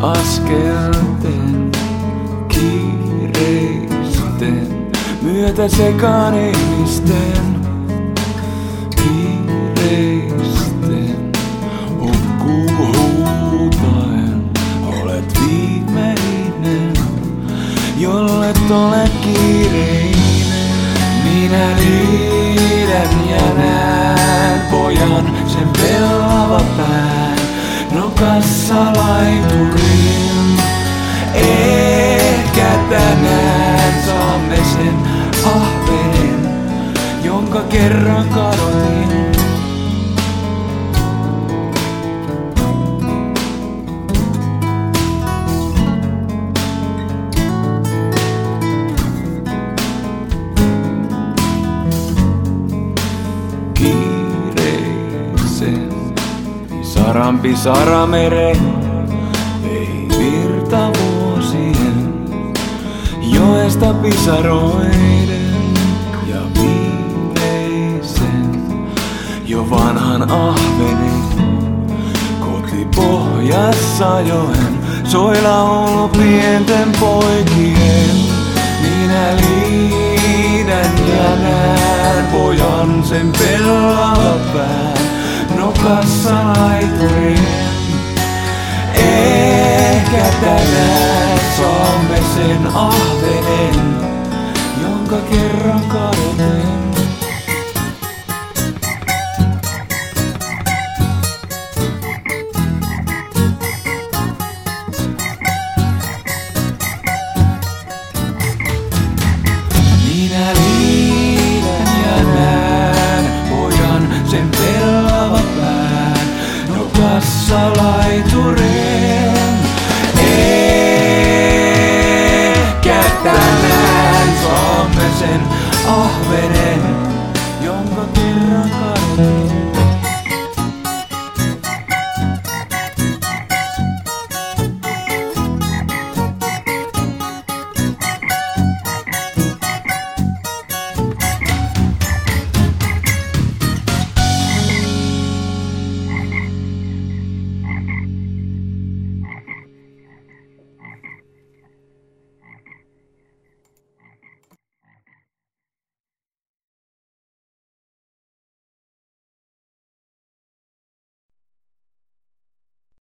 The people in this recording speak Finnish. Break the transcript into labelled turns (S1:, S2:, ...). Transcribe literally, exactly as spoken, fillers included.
S1: askelten, kiireisten, myötä sekaan ihmisten. Kiireisten, hukkuu huutaen, olet viimeinen, jollet ole kiireinen. Minä liidän ja näen pojan, sen pellava pään, nokassa laiturin. Ehkä tänään saamme sen ahvenen, jonka kerran kadotin. Kiireisen pisaran pisara mereen vei virta vuosien joesta pisaroiden ja viimeisen jo vanhan ahvenen kotipohjassa joen soilla ollut pienten poikien. Minä liidän ja näen pojan, sen pellava pään, nokassa laiturin. Ehkä tänään saamme sen ahvenen, jonka kerran